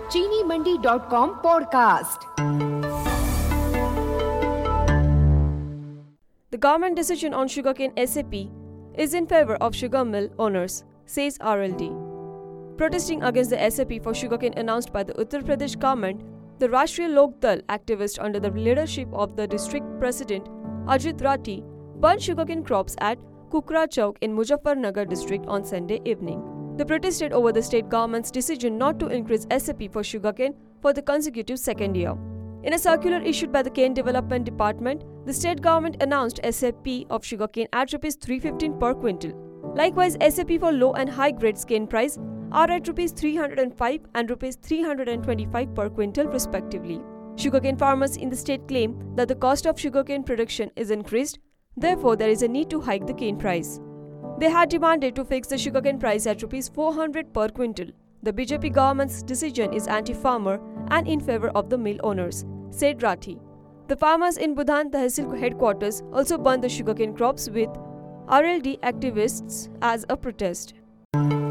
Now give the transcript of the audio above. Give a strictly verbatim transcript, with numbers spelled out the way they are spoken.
चीनी Mandi dot com podcast. The government decision on sugarcane S A P is in favor of sugar mill owners, says R L D. Protesting against the S A P for sugarcane announced by the Uttar Pradesh government, the Rashtriya Lok Dal activists under the leadership of the district president Ajit Rathi burned sugarcane crops at Kukra Chowk in Muzaffarnagar district on Sunday evening. They protested over the state government's decision not to increase S A P for sugarcane for the consecutive second year. In a circular issued by the Cane Development Department, the state government announced S A P of sugarcane at rupees three hundred fifteen per quintal. Likewise, S A P for low and high grade cane price are at rupees three hundred five and rupees three hundred twenty-five per quintal respectively. Sugarcane farmers in the state claim that the cost of sugarcane production is increased, therefore there is a need to hike the cane price. They had demanded to fix the sugarcane price at rupees four hundred per quintal. The B J P government's decision is anti-farmer and in favor of the mill owners, said Rathi. The farmers in Budhan Tehsil headquarters also burned the sugarcane crops with R L D activists as a protest.